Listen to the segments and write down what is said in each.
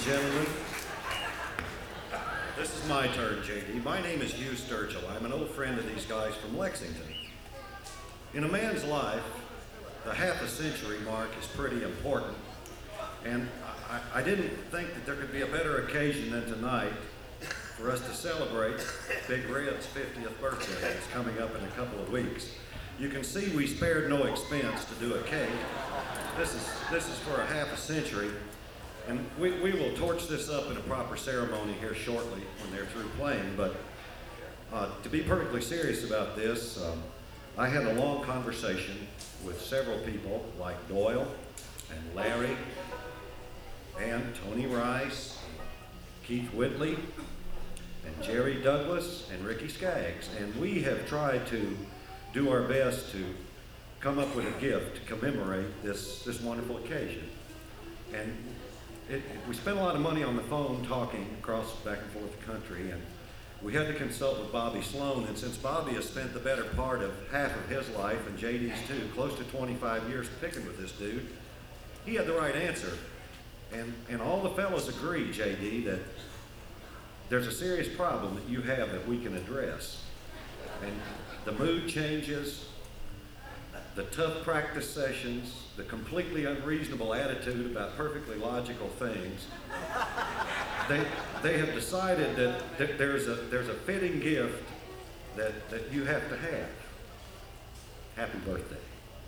gentlemen. This is my turn, JD. My name is Hugh Sturgill. I'm an old friend of these guys from Lexington. In a man's life, the half a century mark is pretty important. And I didn't think that there could be a better occasion than tonight for us to celebrate Big Red's 50th birthday. It's coming up in a couple of weeks. You can see we spared no expense to do a cake. This is for a half a century. And we will torch this up in a proper ceremony here shortly when they're through playing. But to be perfectly serious about this, I had a long conversation with several people like Doyle and Larry and Tony Rice, Keith Whitley, and Jerry Douglas and Ricky Skaggs. And we have tried to do our best to come up with a gift to commemorate this wonderful occasion. And we spent a lot of money on the phone talking across back and forth the country, and we had to consult with Bobby Sloan. And since Bobby has spent the better part of half of his life, and JD's too, close to 25 years picking with this dude, he had the right answer. And all the fellas agree, JD, that there's a serious problem that you have that we can address. And the mood changes, the tough practice sessions, the completely unreasonable attitude about perfectly logical things. They have decided that there's a fitting gift that you have to have. Happy birthday.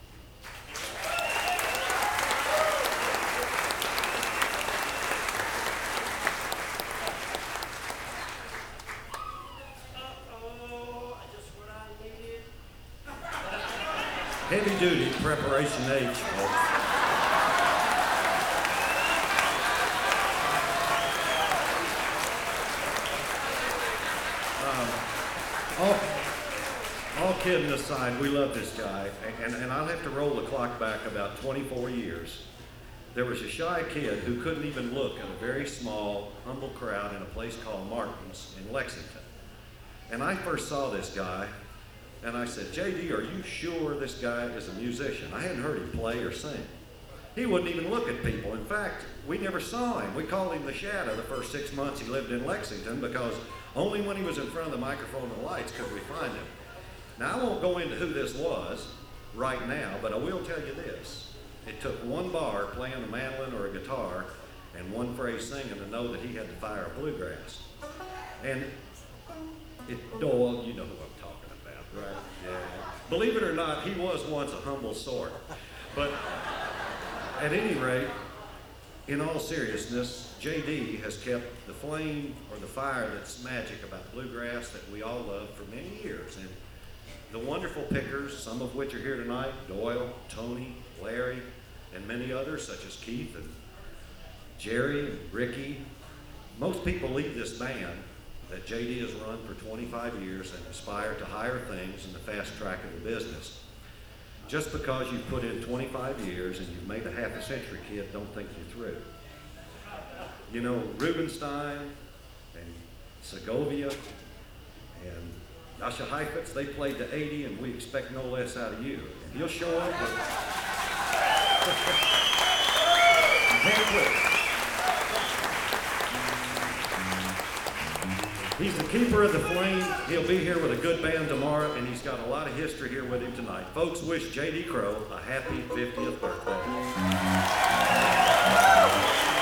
Heavy duty preparation H, folks. All kidding aside, we love this guy, and I'll have to roll the clock back about 24 years. There was a shy kid who couldn't even look at a very small, humble crowd in a place called Martin's in Lexington. And I first saw this guy, and I said, JD, are you sure this guy is a musician? I hadn't heard him play or sing. He wouldn't even look at people. In fact, we never saw him. We called him the Shadow the first 6 months he lived in Lexington, because only when he was in front of the microphone and the lights could we find him. Now, I won't go into who this was right now, but I will tell you this. It took one bar playing a mandolin or a guitar and one phrase singing to know that he had to fire a bluegrass. And Doyle, you know who I'm talking about, right? Yeah. Believe it or not, he was once a humble sort. But at any rate, in all seriousness, JD has kept the flame or the fire that's magic about bluegrass that we all love for many years. And the wonderful pickers, some of which are here tonight, Doyle, Tony, Larry, and many others, such as Keith and Jerry and Ricky. Most people leave this band that JD has run for 25 years and aspire to higher things in the fast track of the business. Just because you've put in 25 years and you've made a half a century, kid, don't think you're through. You know, Rubenstein and Segovia and Nasha Heifetz, they played to 80, and we expect no less out of you. If you'll show up with... You can't quit. He's the keeper of the flame. He'll be here with a good band tomorrow, and he's got a lot of history here with him tonight. Folks, wish J.D. Crowe a happy 50th birthday.